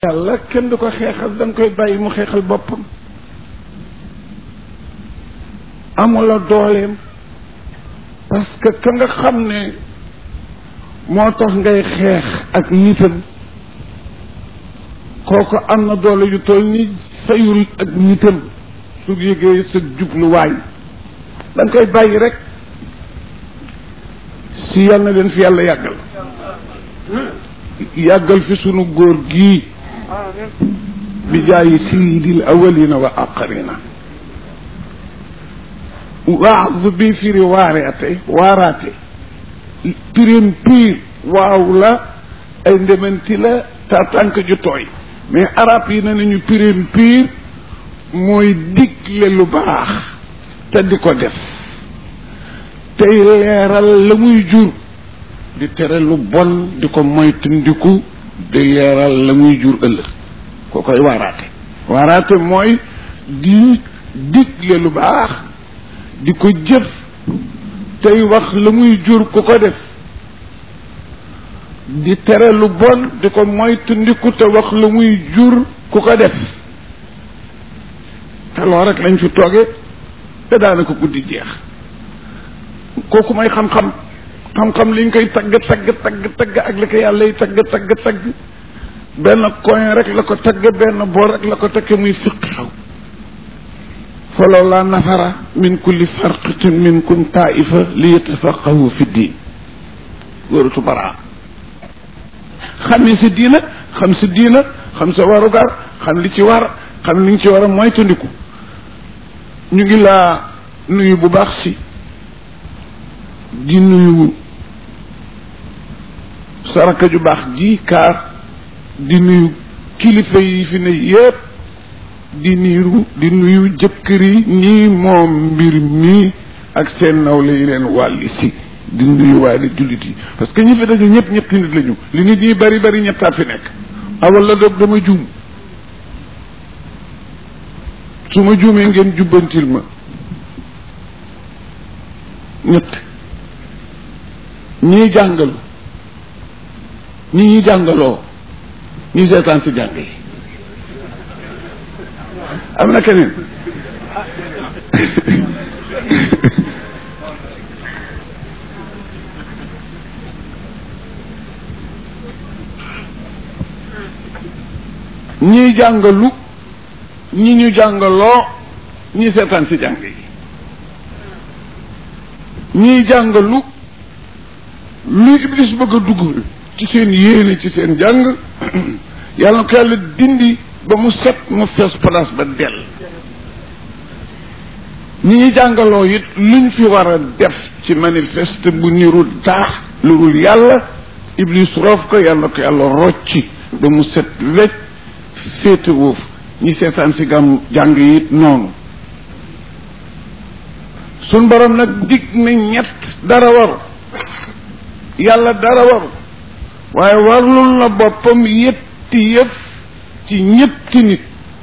yàlla kenn du ko xeexal da nga koy bàyyi mu xeexal boppam amula dooleem parce que ka nga xam ne moo tax ngay xeex ak nitam kooku am na doole yu toll ni sayul ak nitam su yëgee sa jubluwaay da nga koy bàyyi rek si yal na leen fi yàlla yàggal fi sunu góor gii bi jaayi sayyidil awwalina wa aaxirina waaz bi firi waaraate pirim piir waaw la ay ndemanti la ta tànk ju tooy mais arab yi ne nañu pirim piir mooy digle lu baax te di ko def tey leeral la muy jur di tere lu bon di ko moytandiku di leeral la muy jur ëllëg ko koy waaraate mooy di digle lu baax di ko jëf tey wax la muy jur ku ko def di tere lu bon di ko moytandiku te wax la muy jur ku ko def te loolu rek lañ fi tooge te daanaka guddi jeex kooku may xam-xam liñ koy tagg ak li ko yàlla yi tagg benn coin rek la ko tagg benn boor rek la ko tagg muy fiqhu falaw laa nafara min kulli farqatin minkum taifa li yatafaqahu fi diin góoratu baraa xamee sa diina xam sa warugar xam li ci war xam li nga ci war a moytandiku ñu ngi laa nuyu bu baax si di nuyu saraka ju baax ji kaar di nuyu kilifa yi fi ne yépp di nuyu jëkkër yi ñii moom mbir mi ak seen nawle yi leen wàlli si di nuyu waaye jullit yi parce que ñi fi daje ñëpp ñetti nit lañu li nit ñi bari ñettaa fi nekk awal la doog dama juum su ma juumee ngeen jubbantil ma ñett ñii jàngalu ñi jàngaloo ñi seetaan si jàng yi am na keneen ñii jàngalu ñi ñu jàngaloo ñi seetaan si jàng yi ñii jàngalu lu iblis bëgg a dugg ci seen yéene ci seen jàng yàlla na ko yàlla dindi ba mu set mu fees place ba dell ñi ñuy jàngaloo it luñ fi war a def ci manifeste bu niru daax lu dul yàlla iblis roof ko yàlla na ko yàlla rocci ba mu set wecc féete woofu ñi seetaan si gam jàng it noonu suñ borom nag dig na ñett dara waru yàlla dara waru waaye warlul na boppam yetti yëf ci ñetti nit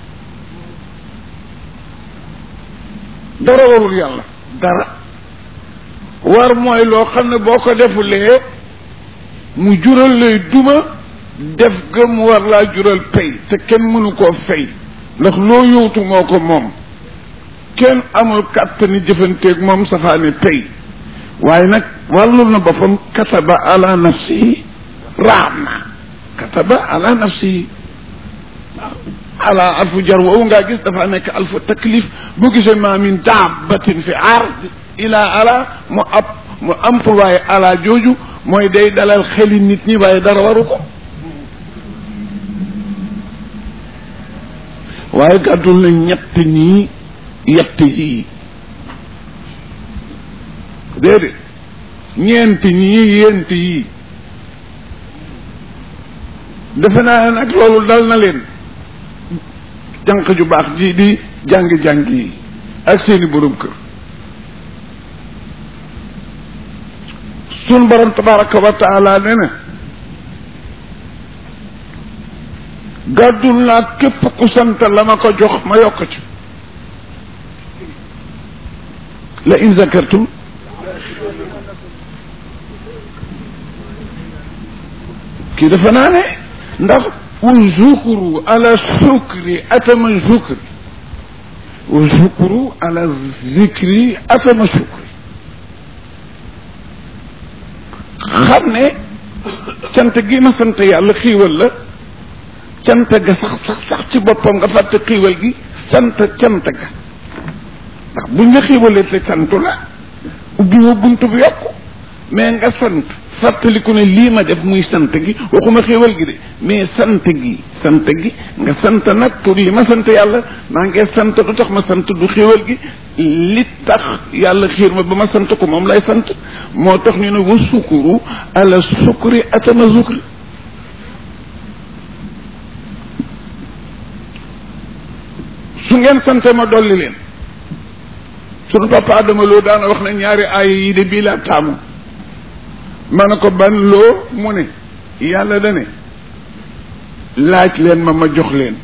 dara warul yàlla dara war mooy loo xam ne boo ko defulee mu jural lay duma def ga mu war laa jural pay te kenn mënu koo fay ndax loo yowtu moo ko moom kenn amul kàttani jëfanteeg moom safaani pay waaye nag wàllul na boppam kataba ala nafsihi rahma kataba ala nafsihi ala alfu jar woowu ngaa gis dafa nekk alfu taklif boo gisee ma min daabatin fi ard ila ala mu employé ala jooju mooy day dalal xeli nit ñi waaye dara waru ko waaye gàddul na ñett ñii yett yii déedéet ñeent ñii yent yii defe naa nag loolu dal na leen jànq ju baax ji di jàng yi ak seeni borom kër sun borom tabaraka wa taala nee na gàddul naa képp ku sant la ma ko jox ma yokk ci la in zakartum kii dafa naa ne ndax wa zukru ala sukri atama zukri wa zukru ala zikri atama sukri xam ne cant gi ma sant yàlla xiiwal la cant ga sax ci boppam nga fàtte xiiwal gi sant cant ga ndax buñ la xiiwalee te santu la ubbi woo buntu bu yokku mais nga sant fàttaliku ne lii ma def muy sant gi waxuma xéewal gi de mais sant gi nga sant nag pour li ma sant yàlla maa ngi sant du tax ma sant du xéewal gi li tax yàlla xiir ma ba ma sant ko moom lay sant moo tax ñu ne wa sukuru ala sukri atama zukri su ngeen sante ma dolli leen sunu papa Adama Lo daana wax ne ñaari aaya yi de bii laa taamu ma ne ko ban loo mu ne yàlla da ne laaj leen ma jox leen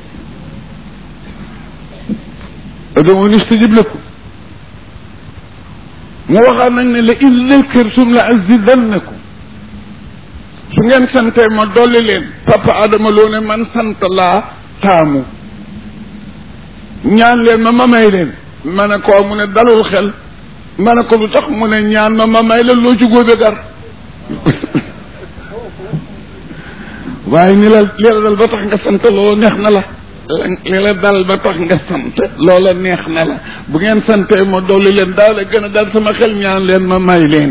ud'uuni astajib lakum mu waxaat nañ ne la in zakartum la azidannakum su ngeen santee ma dolli leen papa Adama Lo ne man sant laa taamu ñaan leen ma may leen ma ne ko mu ne dalul xel ma ne ko lu tax mu ne ñaan ma may la loo ci góobe gar waaye li la dal ba tax nga sant loola neex na la li la dal ba tax nga sant loola neex na la bu ngeen santee ma dolli leen daal la gën a dal sama xel ñaan leen ma may leen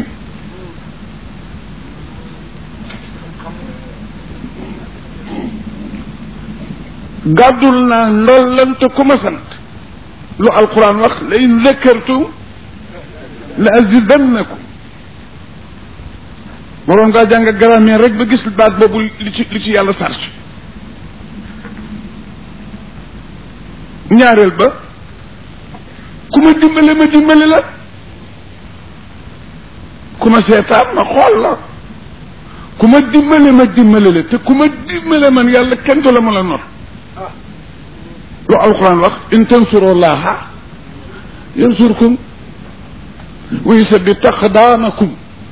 gàddul naa ndollante ku ma sant lu alquran wax la in zakartum la azidannakum waroon ngaa jàng grammaire rek ba gis baat boobu li ci yàlla sarci ñaareel ba ku ma dimbale la ku ma seetaan ma xool la ku ma dimbale la te ku ma dimbale man yàlla kenn du la ma la not lu alquran wax in tansurullaha yansurkum wa yusabbit aqdamakum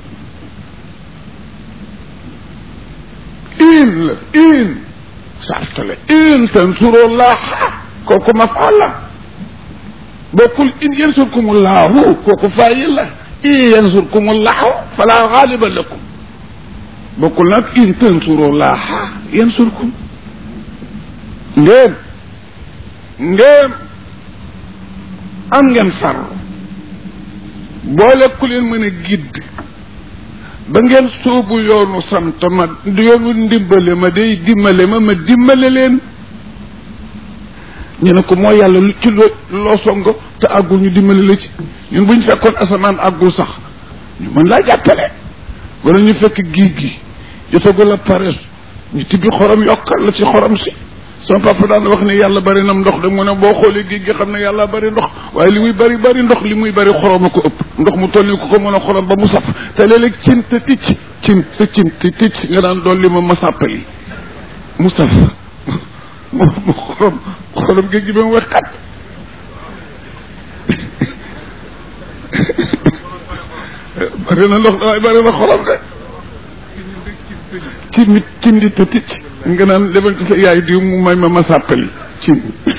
in sart la in tansurullaha kooku mafaal la bokkul in yansurkumullahu kooku faayil la in yansurkumullahu fala ghaliba lakum bokkul nag in tansurullaha yansurkum ngeen am ngeen farlu boole ku leen mën a gidd ba ngeen soobu yoonu sant ma yoonu ndimbale ma day dimbale ma dimbale leen ñu ne ko moo yàlla lu ci loo songo te àggul ñu dimbale la ci ñun bu ñu fekkoon asamaan àggul sax ñu mën laa jàppale wala ñu fekk géej gi jotagul a pare ñu tibbi xorom yokkal la ci xorom si sama papa daan wax ne yàlla bari nam ndox de mu ne boo xoolee géej gi xam ne yàlla bari ndox waaye li muy bari ndox li muy bari xorom a ko ëpp ndox mu toll ni ku ko mën a xorom ba mu saf te léeg-léeg cin te ticc nga daan doon li ma sàppali mu saf mu xorom géej gi ba mu wax xat bari na ndox waaye bari na xorom de cin di te ticc nga naan demal ci sa yaay diw mu may ma sàppali cin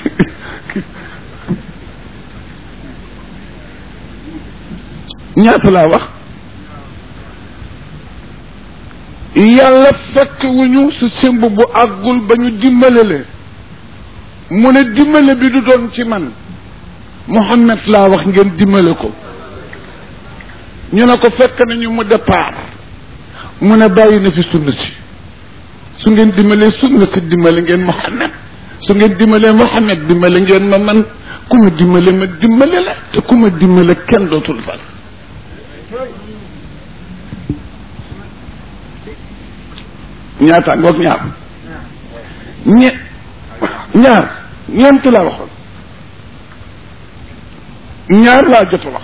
ñaata laa wax yàlla fekk wuñu su simb bu àggul ba ñu dimbale leen mu ne dimbale bi du doon ci man Muhammad laa wax ngeen dimbale ko ñu ne ko fekk nañu mu départ mu ne bàyyi na fi sunna si su ngeen dimbalee sunna si dimbale ngeen Muhammad su ngeen dimbalee Muhammad dimbale ngeen ma man ku ma dimbale la te ku ma dimbale kenn dootul fal ñaata ngoog ñeent laa waxoon ñaar laa jot a wax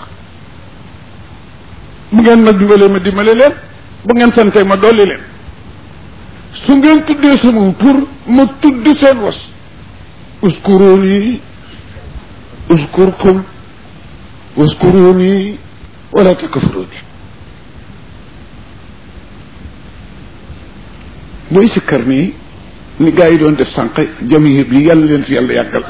bu ngeen ma dimbale leen bu ngeen santee ma dolli leen su ngeen tuddee sama pour ma tudd seen was uskuruni uskurkum uskuruni wala takfuruni booy sikkar nii ni gaa yi doon def sànq jamiya bi yàlla leen fi yàlla yàggal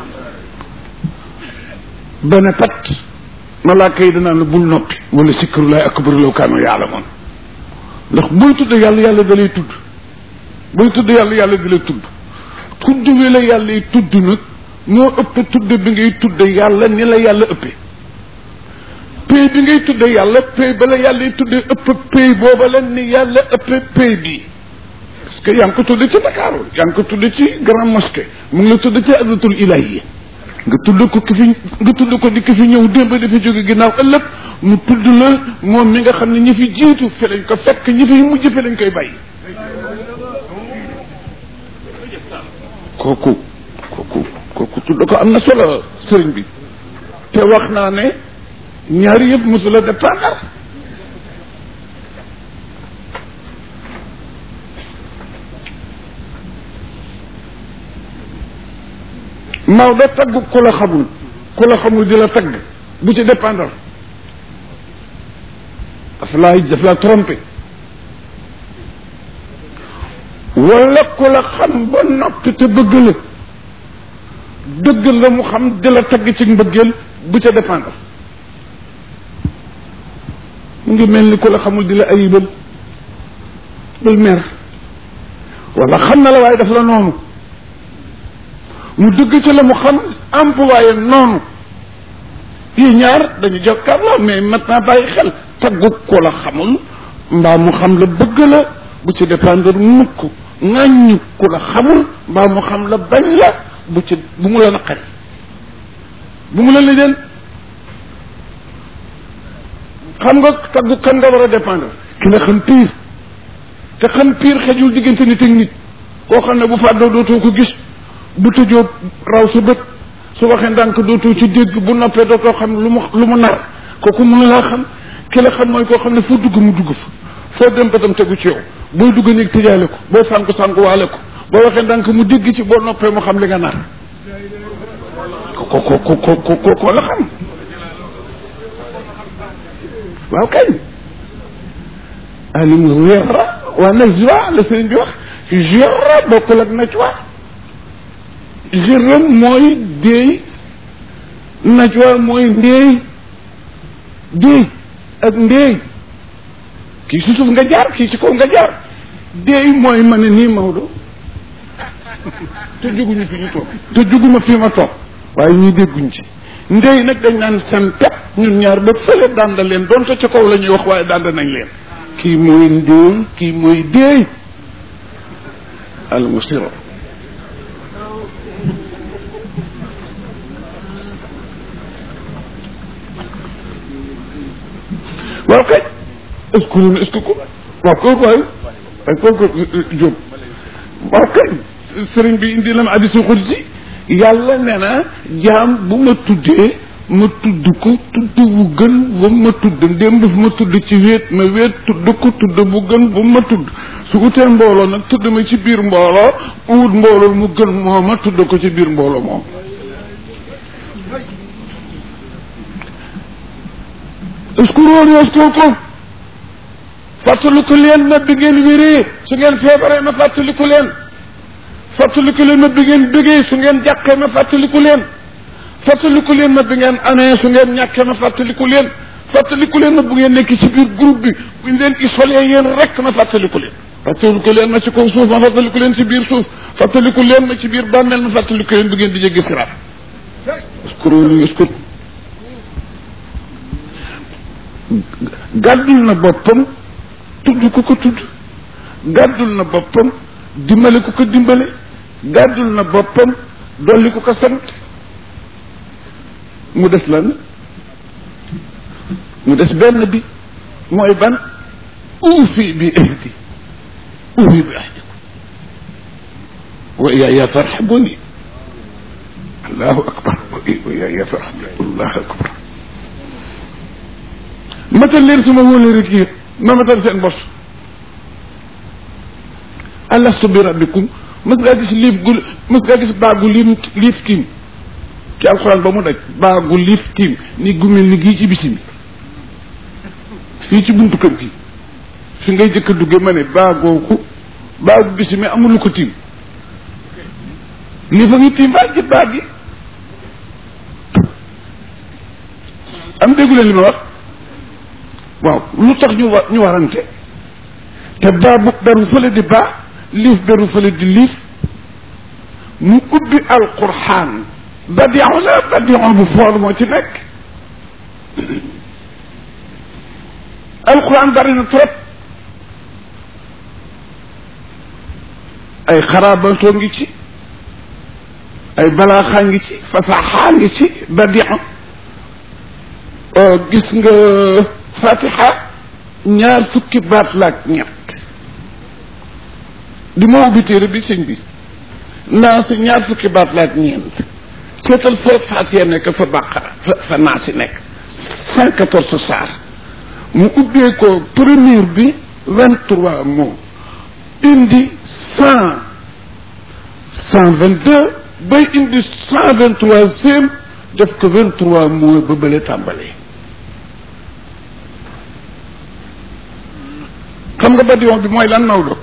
ba ne pat malaaka yi danaa la bul noppi wala sikrullahi akbar law kaanu yaalamoon ndax booy tudd yàlla yàlla da lay tudd booy tudd yàlla yàlla da lay tudd tudd wi la yàlla yi tudd nag moo ëpp tudd bi ngay tudd yàlla ni la yàlla ëppee pay bi ngay tudd yàlla pay ba la yàlla yi tuddee ëpp pay booba la ni yàlla ëppee pay bii parce que yaa ngi ko tudd ci Dakar yaa ngi ko tudd ci Grande Mosquée mu ngi la tudd ci Hadratul Ilahiyya nga tudd ko ki fi nga tudd ko di ki fi ñëw démb dafa jóge ginnaaw ëllëg mu tudd la moom mi nga xam ne ñi fi jiitu fi lañ ko fekk ñi fi mujj fi lañ koy bàyyi kooku tudd ko am na solo sëriñ bi te wax naa ne ñaari yëpp mosula dépendre Maodo tagg ku la xamul di la tagg bu ci dépendre daf la trompé wala ku la xam ba noppi te bëgg la dëgg nga mu xam di la tagg ci mbëggeel bu ca dépendre mu ngi mel ni ku la xamul di la ayibal bul mer wala xam na la waaye daf la noonu mu dëgg ci la mu xam employé noonu yi ñaar dañu jokkaarloo mais maintenant bàyyi xel taggu ko la xamul mbaa mu xam la bëgg la bu ci dépendre mukk ŋàññu ku la xamul mbaa mu xam la bañ la bu mu la naqari bu mu la lijeen xam nga taggu kan nga war a dépendre ki la xam pire te xam pire xejul diggante nit ak nit koo xam ne bu fàddoo dootoo ko gis bu tëjoo raw sa bët su waxee ndànk dootoo ci dégg bu noppee dootoo xam lu mu nar kooku mënu laa xam ki la xam mooy koo xam ne foo dugg mu dugg fa foo dem ba dem tegu ci yow booy dugg néeg tëjaale ko boo sànku waale ko boo waxee ndànk mu dégg ci boo noppee mu xam li nga nar ko la xam waaw kañ alim werra waa najwa la sëriñ bi wax jorra bokkul ak najwa jërëm mooy déey najwa mooy ndéey déey ak ndéey kii si suuf nga jaar kii ci kaw nga jaar déey mooy ma ne nii Maodo te juguñu fi ñu toog te juguma fi ma toog waaye ñuy dégguñ ci ndéey nag dañ naan seen pep ñun ñaar ba fële danda leen doonte ca kaw la ñuy wax waaye danda nañ leen kii mooy ndéey kii mooy déey al musiro waaw kay est-ce que ko waaw kooku waay waaye kooku Jóob waaw kay sëriñ bi indi la ma hadiisul qudsi yàlla nee na jaam bu ma tuddee ma tudd ko tudd bu gën ba ma tudd ndéem daf ma tudd ci wéet ma wéet tudd ko tudd bu gën ba ma tudd su utee mbooloo nag tudd ma ci biir mbooloo wut mbooloo mu gën moo ma tudd ko ci biir mbooloo moom ko fàttaliku leen ma bi ngeen wéree su ngeen feebaree ma fàttaliku leen ma bi ngeen bëggee su ngeen jàqee ma fàttaliku leen ma bi ngeen amee su ngeen ñàkkee ma fàttaliku leen ma bu ngeen nekk ci biir groupe bi bu ñu leen isolé yéen rek ma fàttaliku leen ma ci kaw suuf ma fàttaliku leen ci biir suuf fàttaliku leen ma ci biir bàmmeel ma fàttaliku leen bu ngeen di jéggi siraat gàddul na boppam tudd ko tudd gàddul na boppam dimbale ko dimbale gàddul na boppam dolli ko sant mu des lan mu des benn bi mooy ban uufi bi ahdi wa iyaaya farhabuni allahu akbar wa iyaaya farhabuni allahu akbar matal leen suma wóole rek yëpp ma matal seen bos alastu bi rabbikum mës ngaa gis baagu liif tiim ci alxuraan ba mu daj baagu liif tiim ni gumel ni gii ci bisimi fii ci buntu kër gi fi ngay jëkk a dugge ma ne baagu bisimi amul lu ko tiim li fa ngi timbal ci baat yi am déggu leen li ma wax waaw lu tax ñu warante te baa bu beru fële di baa liif beru fële di liif mu ubbi alquran badiu la badiu bu foor moo ci nekk alquran bari na trop ay xaraabantoo ngi ci ay balaaxaa ngi ci fasaxaa ngi ci badiu gis nga fatiha ñaar fukki baat laak ñett di ma ubbi téere bi sëñ bi naasi ñaar fukki baat laak ñeent seetal fa fatiha nekk fa baqara fa naasi nekk 114 saar mu ubbee ko première bi 23 mots indi 122 bay indi 123e def ko 23 mots ba bële tàmbalee xam nga badion bi mooy lan Maodo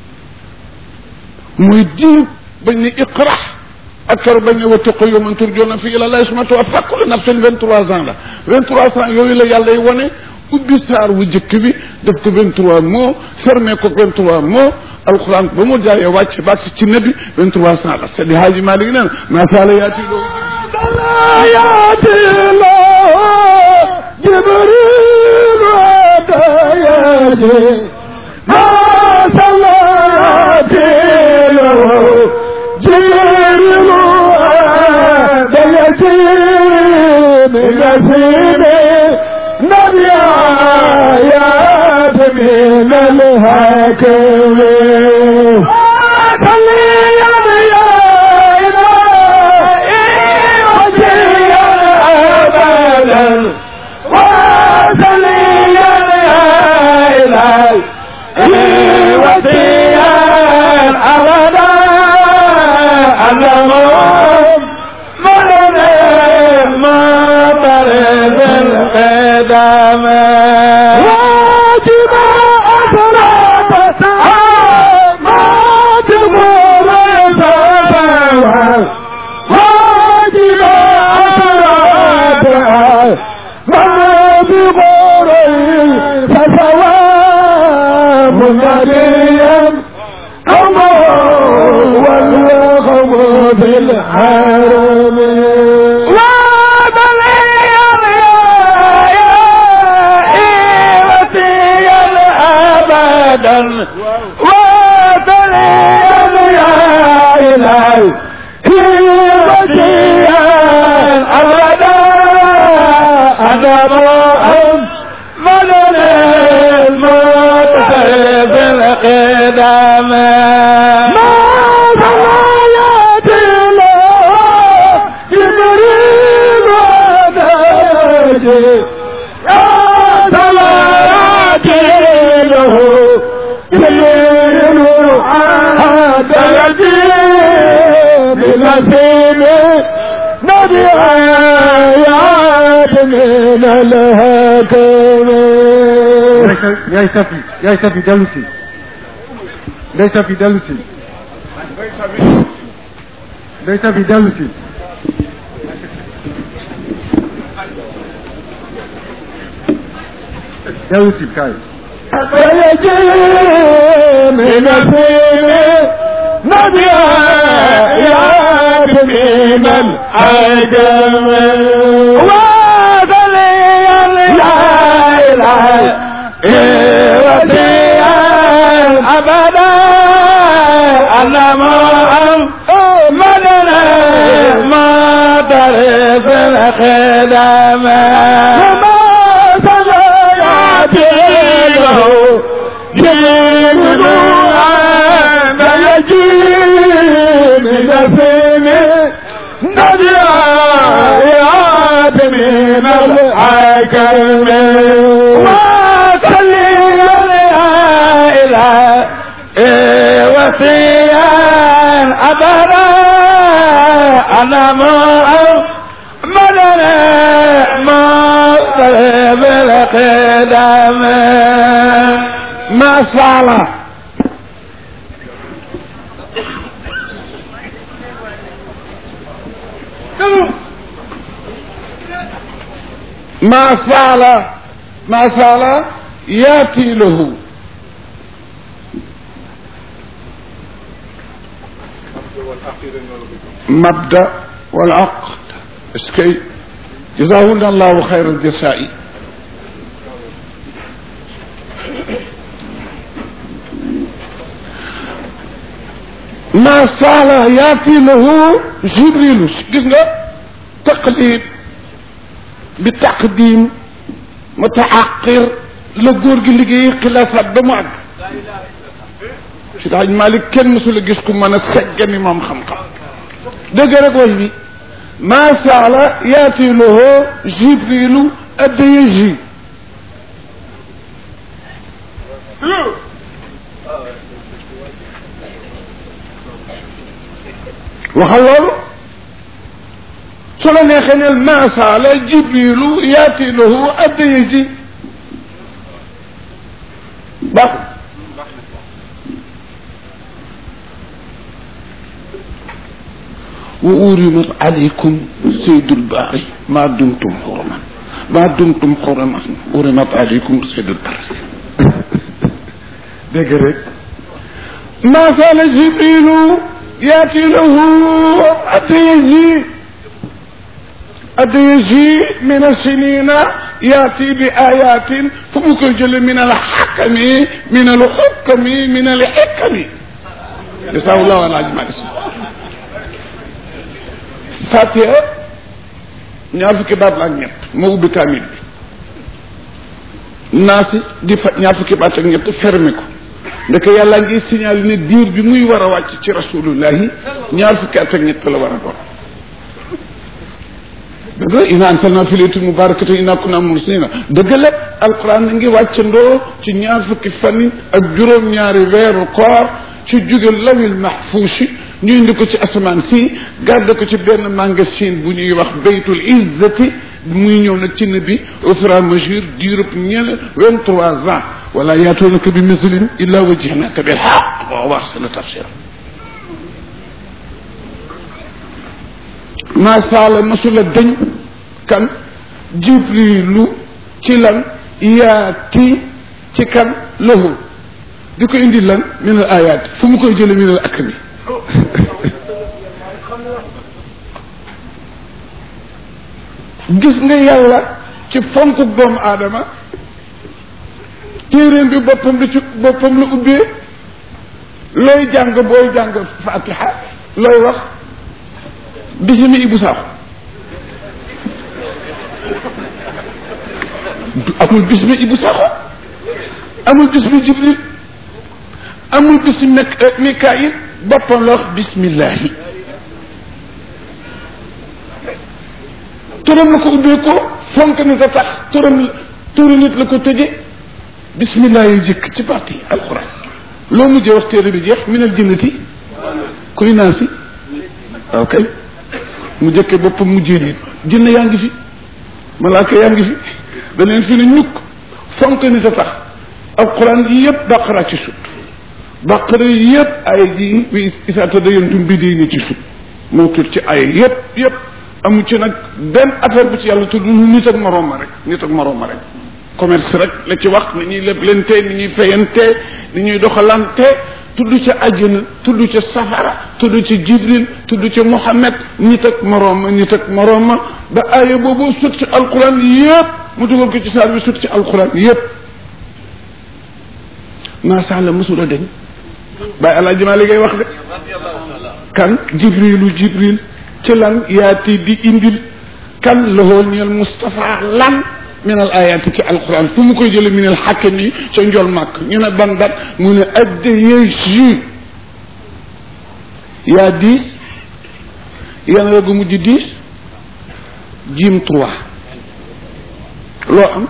muy diir bañ ne iqra ak keroog bañ ne wattaqu yawman turjawna fiihi ila llaahi summa tuwaffaa kullu nafsin 23 ans la 23 ans yooyu la yàlla y wane ubbi saar wu jëkk bi def ko 23 mots fermé ko 23 mots alquran ba mu jaayee wàcc ba ci nabi 23 ans la Seydi Haaji Maalik nee na maa saala yaati loo Jibriil yaati ما صلاتي له جيرل ديتي من سيدي نبي آيات من الحكم صلي يا إلهي وجيا أبدا وصلي يا إلهي وسيا أبدا اللهم من ما طرف القدم واجب أسرات ما تمر سفاها واجب أسرات ما بغور سفاها مريم والوغم في الحرم وبليم يا إيوتي أبدا وبليم يا إلهي إيوتي أبدا أنا مؤمن بالقدم ما صلاياتي له جبريل وداجي يا صلاياتي له جبريل وداجي بنسيم نبي آيات من الهكم yaay safi dellu si day safi dellu si day safi dellu si dellu si kaay من السين نبي آيات من العجم وذلي لا إله وديا أبدا أنا محمدنا ما طرف الخدم وما صلياتي له جيل أنا يجي من السن نبي آيات من الحكم وسيا أبدا أنا مدنا ما طلب القدم ما صالح ما زال ياتي له مبدأ والعقد اسكي جزاهن الله خير الجزاء ما زال ياتي له جبريل قلنا تقليد بتقديم متعقر لغور gi liggéey xilaafaat ba mu àgg ci daaj Malik kenn mësul a gis ku mën a seggani moom xam-xam dëgg rek way bi ma saala yaati lahu jibrilu addayaji waxal loolu su la neexee neel ma saala jibrilu yaati lahu addayaji baax wa urimat alaykum saydul baari ma dumtum xuruman urimat alaykum saydul baari dégg rek ma saala jibrilu yaati lahu addayaji min as-sinina yaati bi ayatin fu mu koy jële min al-xakami min al-xukami min al-xikami jasaawullahu wal ajmalis Fatiha ñaar fukki baat la ak ñett moo ubbi kaamil bi naasi di fa ñaar fukki baat ak ñett fermé ko ndeke yàlla ngi signalé ne diir bi muy war a wàcc ci rasulullahi ñaar fukki at ak ñett la war a doon dëgg la inna anzalna fi laylatin mubarakatin inna kunna mursilina dëgg la alquran ngi wàccandoo ci ñaar fukki fan ak juróom-ñaari weeru koor ci jóge lawil mahfuusi ñu indi ko ci asamaan si garde ko ci benn magasin bu ñuy wax baytul izzati muy ñëw nag ci nabi au fur et à mesure diirub 23 ans wala yaatuunaka bi mislin illa wajjihnaka bil haqq wa ahsana tafsir ma saala masula dañ kan jibrilu ci lan yaati ci kan lahu di ko indi lan min al ayat fu mu koy jële min al akmi gis nga yàlla ci fonku doomu aadama téeréem bi boppam la ubbee looy jàng booy jàng fatiha looy wax bisimi Ibou Sakho amul bisimi Ibou Sakho amul bisimi Jibril amul bisimi Mikaayil boppam la wax bismillahi turam la ko ubbee ko fonk nit a tax turu nit la ko tëje bismillah yi jëkk ci parti alquran loo mujjee wax téere bi jeex minal jinnati kuy naa si waaw kay mu jëkke boppam mujjee nit jinne yaa ngi fi malaaka yaa ngi fi beneen fi ne ñukk fonk nit a tax alquran yëpp baqara ci sut baqara yëpp ay ji wi isaa tadayantum bi diini ci sut moo tur ci ay yëpp amu ci nag benn affaire bu ci yàlla tudd nit ak moroom ma rek commerce rek la ci wax ni ñuy leblente ni ñuy fayante ni ñuy doxalante tudd ca àjjana tudd ca safara tudd ca jibril tudd ca muhammad nit ak moroom ma ba aaya boobu sut ci alquran yëpp mu dugal ko ci saar bi sut ci alquran yëpp maasa la mësula dañ bàyyi alaaji maa liggéey wax de kan jibril ci lan yaati di indil kan lahoo ñeel Moustapha lan min al ayati ci alquran fu mu koy jële min al xakam yi ca njol màkk ñu ne ban dat mu ne addayaji yaa 10 yan regu mujj 10 jim 3 loo am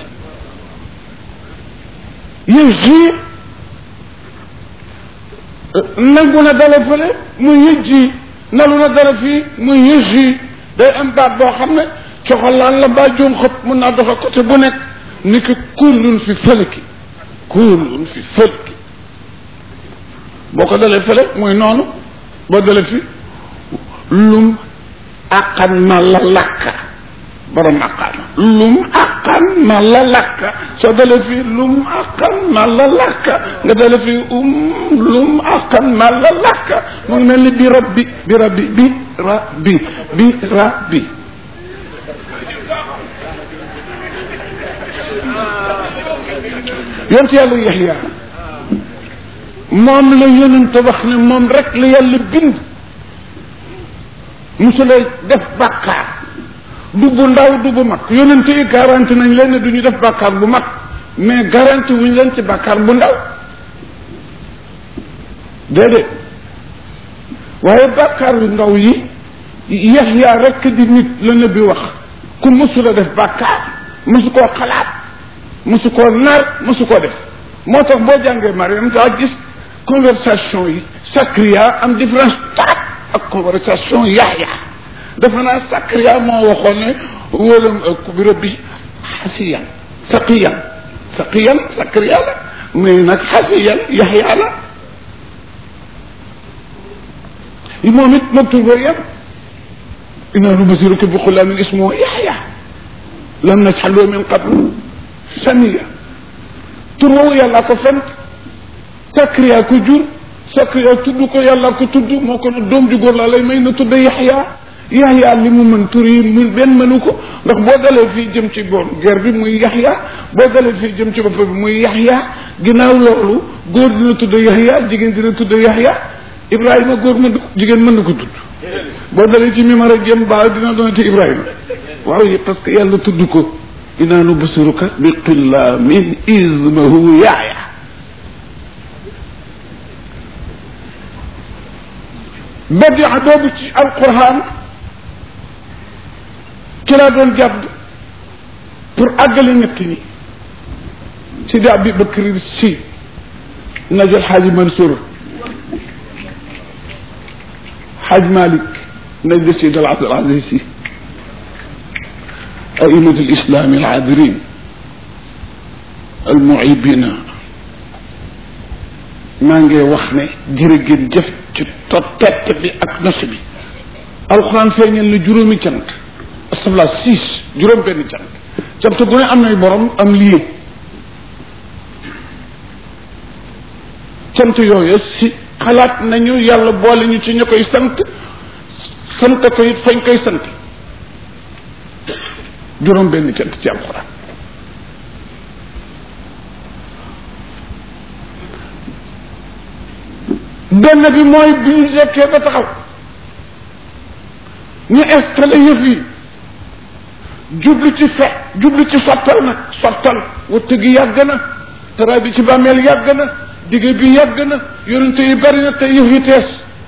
yëji nangu na dale fële mu yëji nalu na dara fii muy yëji day am baat boo xam ne coxalaan la mbaa joom xëpp mun naa doxe côté bu nekk ni ki kullun fi fëlki boo ko dalee fële mooy noonu boo dalee fi lum àqan ma la lakka borom àqaana lum àqan ma la lakka soo dale fii lum àqan ma la lakka nga dale fii lum àqan ma la lakka mu ngi mel ni bi rabbi bi rabbi bi rabbi bi rabbi yonent yàlla Yaxya moom la yonent wax ne moom rek la yàlla bind musula def bàkkaar du bu ndaw du bu mag yonent yi garanti nañ leen ne du ñu def bàkkaar bu mag mais garanti wuñ leen ci bàkkaar bu ndaw déedéet waaye bàkkaar yu ndaw yi Yaxya rek di nit la nabi wax ku musula def bàkkaar musu koo xalaat musu koo nar musu koo def moo tax boo jàngee Mariam daa gis conversation yi Sakariya am différence taat ak conversation Yaxya dafa naa Sakariya moo waxoon ne wóolam bi rabbi xasiyan saqiyan Sakariya la mais nag xasiyan Yaxya la moom it moom tur Mariam innaa nubashiruka bi xulaamin ismuhu Yaxya lam naj'al lahu min qablu samiya tur woowu yàlla ko fent Sakariya ko jur Sakariya tudd ko yàlla ko tudd moo ko ne doom ju góor laa lay may na tudd Yaxya li mu mën tur yi mu benn mënu ko ndax boo dalee fii jëm ci boor guerre bi muy Yaxya boo dalee fii jëm ci bopp bi muy Yaxya ginnaaw loolu góor dina tudd Yaxya jigéen dina tudd Yaxya Ibrahima góor mën jigéen mën na ko tudd boo dalee ci mimara jëm baaw dina doonati Ibrahima waaw parce que yàlla tudd ko innaa nubashiruka bi ghulaamin ismuhu Yaxya badia boobu ci alquran ci laa doon jàdd pour àggale ñett ñi Sidi Abi Bakri Si najal Xaaji Mansour Xaaj Malik najd Sidi al Abdul Aziz Si أئمة الإسلام العابرين المعيبين maa ngi wax ne jërëgéen jëf ci tett bi ak nos bi alxuraan feeñal na juróomi cant astafurlah 6 juróom benn cant bu ne am nay borom am lii cant yooyu si xalaat nañu yàlla boole ñu ci ñu koy sant ko it fañ koy sant juróom benn cant ci alxuraan benn bi mooy bi ñu jekkee ba taxaw ñu installé yëf yi jublu ci sottal nag sottal wëtt gi yàgg na tara bi ci bàmmeel yàgg na digge bi yàgg na yonente yi bari na te yëf yi tees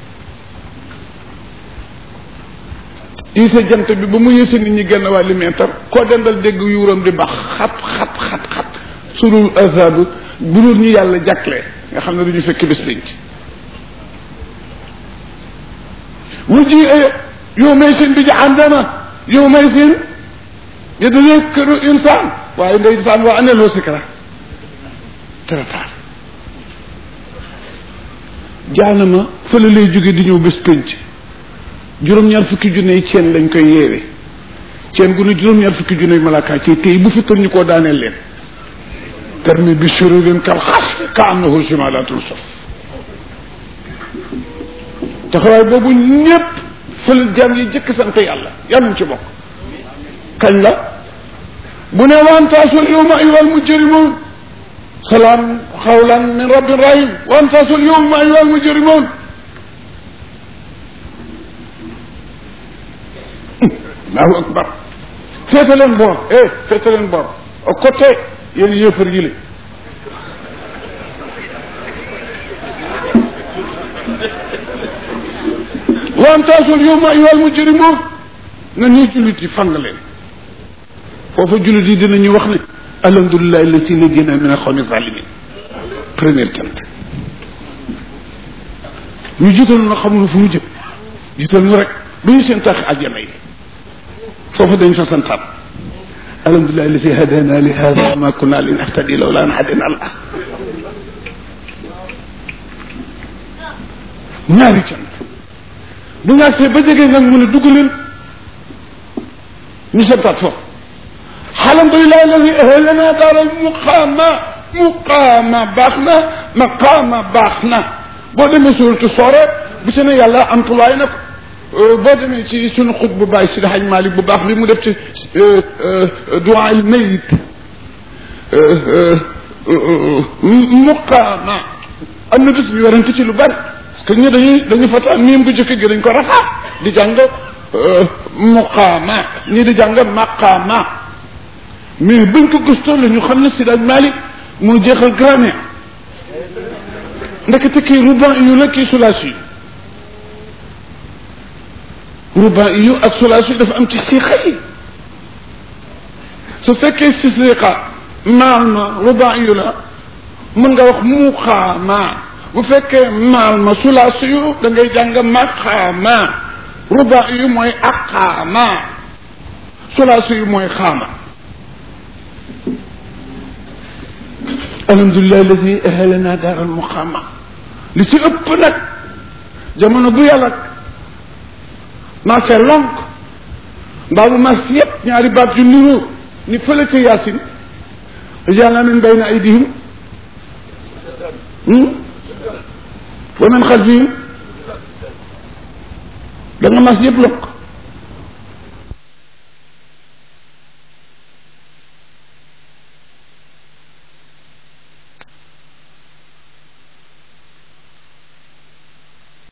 yise jant bi ba mu yëse nit ñi genn wàlli meetar koo dendal dégg yuuram di bax xat surul azab bu dul ñu yàlla jàklee nga xam ne du ñu fekk bés pénc wuji yow may seen bi jahannama yow may seen yatadakkaru insaan waaye ndeysaan waa anna lahu zikra trataar jaanama fële lay jóge di ñëw bés pénc juróom-ñaar fukki junne ceen lañ koy yeewe ceen gu ne juróom-ñaar fukki junne malaaka ci tey bu fekkoon ñu koo daaneel leen termi bi sururin kal xasf ka annahu jimalatul saf taxawaay boobu ñëpp fële jaam yi jëkk sant yàlla yàlla ñu ci bokk kañ la bu ne wantaasul yawma ayyuhal mujrimun salaam xawlan min rabbin rahim wantaasul yawma ayyuhal mujrimun Allahu akbar féete leen boor féete leen boor au côté yéen yéefar yi la wantaasul yawma ayyuhal mujrimun na ñu jullit yi fang leen foofu jullit yi dinañu wax ne alhamdulilah allati najjana min al-qawmi zalimin première cant ñu jiital na xamul fu ñu jëm jiital ñu rek ba ñu seen tax àjjana yi foofu dañ fa santaat alhamdulilah allati hadana li hada ma kunna linahtadi lawla an hadana Allah ñaari cant bu ñu àgsee ba jege nag mu ne dugg leen ñu santaat foofu alhamdulilah alladi ahlana daaral muqaama baax na maqaama baax na boo demee suratu soore bu ci ne yàlla amtulaay na ko boo demee ci sunu xut bu bàyyi Sidi Haj Malik bu baax bi mu def ci duwaa il mayit muqaama am na des ñu warante ci lu bari parce que ñu dañu fata miim bu jëkk gi dañ ko rafaa di jàng muqaama ñii di jàng maqaama mais buñ ko gëstoo la ñu xam ne Sidi Haj Malik moo jeexal grammaire ndekete kii ruban yu la kii sulaasi yu ruban yu ak sulaasi yu dafa am ci siixa yi su fekkee sisriqa maal ma ruban yu la mën nga wax muqaama bu fekkee maal ma sulaasi yu da ngay jàng maqaama ruban yu mooy aqaama sulaasi yu mooy xaama alhamdulilah alladi ahlana daar al muqaama li ci ëpp nag jamono bu yàlla marché lonk mbaa bu mas yëpp ñaari baat yu niroo ni fële ca yaasin ja'alnaa min bayni aydihim wa min xalfihim da nga mas yëpp lonk